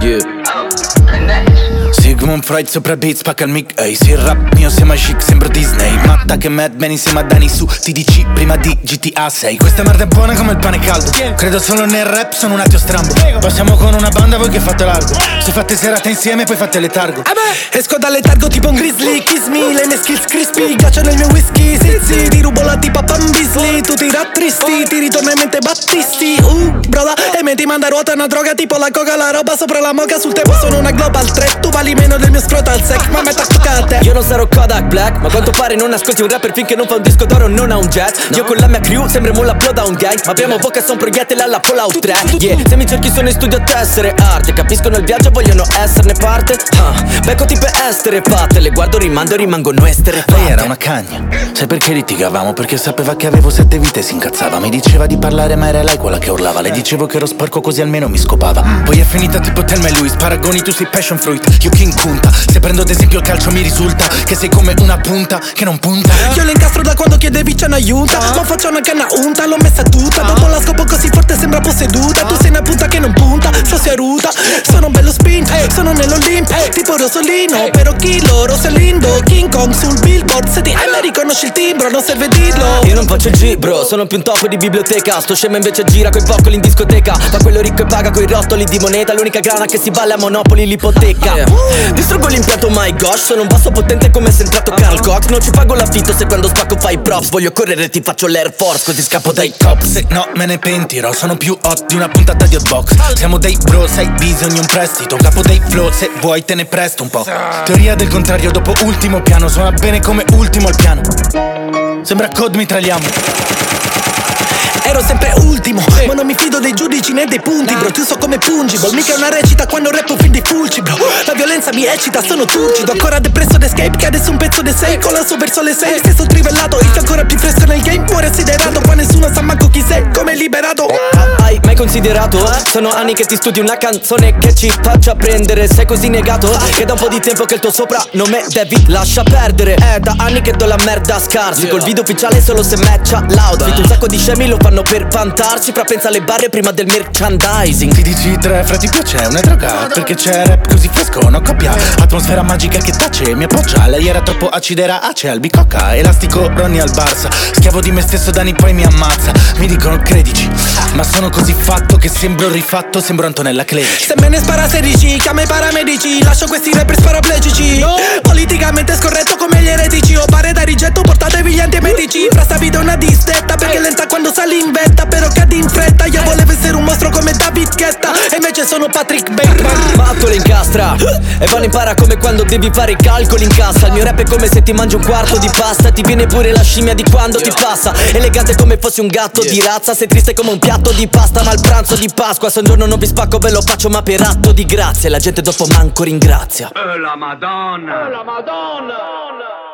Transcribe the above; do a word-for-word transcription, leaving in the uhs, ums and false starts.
Yeah. Sigmund Freud sopra beat, spacca il mic. Ehi, se il rap mio sembra chic, sembra Disney. Matta che Mad Men insieme a Dani su T D C prima di G T A sei. Questa merda è buona come il pane caldo. Credo solo nel rap, sono un attimo strambo. Passiamo con una banda, voi che fate largo. Se fate serate insieme, poi fate letargo. Esco dal letargo tipo un grizzly. Kiss me, le mie skills crispy. Ghiaccio nel mio whisky, sì sì. Ti rubo la tipa Pam Beasley. Tu ti rattristi, ti ritorna in mente Battisti. Uh, broda, e me ti manda a ruota una droga tipo la coca, la roba sopra la moca. Sul tempo sono una global threat. Tu vali meno del mio scrotal sec, ma metà toccate. Io non sarò Kodak Black, ma a quanto pare non ascolti un rapper finché non fa un disco d'oro, non ha un jet. no. Io con la mia crew sembriamo la blow down gang, ma abbiamo bocca su un proiettile alla Fallout tre. Yeah, se mi cerchi sono in studio a tessere arte. Capiscono il viaggio e vogliono esserne parte. uh, Becco tipe estere fatte, le guardo, rimando e rimangono estere fatte. Lei era una cagna, sai perché litigavamo? Perché sapeva che avevo sette vite e si incazzava. Mi diceva di parlare ma era lei quella che urlava. Le dicevo che ero sporco così almeno mi scopava. Poi è finita tipo Thelma e Louise. Paragoni tu sei passion fruit, io King Kunta. Se prendo ad esempio il calcio mi risulta che sei come una punta che non punta. Io le incastro da quando chiedevi c'è un'aiuta. Ma faccio una canna unta, l'ho messa tutta. Dopo la scopo così forte sembra posseduta. Tu sei una punta che non punta, fossi a ruta. Sono un bello spin, sono nell'Olimp, tipo Rosolino, però chilo, Rosalindo, King Kong sul billboard. Se ti hai mi riconosci il timbro, non serve dirlo. Io non faccio il G, bro, sono più un topo di biblioteca. Sto scemo invece gira coi boccoli in discoteca. Fa quello ricco e paga coi rotoli di moneta. L'unica grana che si vale a Monopoli l'ipoteca. Distruggo l'impianto, my gosh. Sono un basso potente come se entrato Carl Cox. Non ci pago l'affitto se quando spacco fai props. Voglio correre ti faccio l'Air Force così scappo dai cops. Se no me ne pentirò, sono più hot di una puntata di Hotbox. Siamo dei bro, sai bisogna un prestito. Capo dei flow, se vuoi te ne presto un po'. Teoria del contrario dopo ultimo piano. Suona bene come ultimo al piano. Sembra code mitragliamo. Ero sempre ultimo, ma non mi fido dei giudici né dei punti, bro. Tu so come Pungible, mica è una recita quando rap un film di Fulci, bro. La violenza mi eccita, sono turcido. Ancora depresso d'escape, che adesso un pezzo di sei. Con la sua verso le sei, stesso trivellato. Il ancora più fresco nel game, muore assiderato. Qua nessuno sa manco chi sei, come liberato. Hai mai considerato? Sono anni che ti studi una canzone che ci faccia prendere. Sei così negato che da un po' di tempo che il tuo soprannome devi lascia perdere. È da anni che do la merda a scarsi. Col video ufficiale solo se matcha l'outfit. Un sacco di scemi lo fanno per vantarsi. Fra pensa alle barre prima del merchandising. Ti dici tre, fra ti piace una droga. Perché c'è rap così fresco, non coppia. Atmosfera magica che tace, mi appoggia. Lei era troppo acida, era ace, albicocca. Elastico, Ronnie al Barça. Schiavo di me stesso, Dani poi mi ammazza. Mi dicono credici, ma sono così fatto che sembro rifatto, sembro Antonella Clerici. Se me ne spara sedici, chiama i paramedici. Lascio questi rapper paraplegici. no. Politicamente scorretto come gli eretici. Ho pare da rigetto, portatevi gli antiemetici. Fra sta vita è una distetta, perché lenta quando sali in vetta. Però cadi in fretta, io volevo essere un mostro come David Guetta. E invece sono Patrick Bateman. Matto le incastra e vanno impara come quando devi fare i calcoli in cassa. Il mio rap è come se ti mangi un quarto di pasta. Ti viene pure la scimmia di quando ti passa. Elegante come fossi un gatto di razza. Sei triste come un piatto di pasta, ma il pranzo di Pasqua. Se un giorno non vi spacco ve lo faccio ma per atto di grazia. E la gente dopo manco ringrazia. Oh la Madonna, oh la Madonna.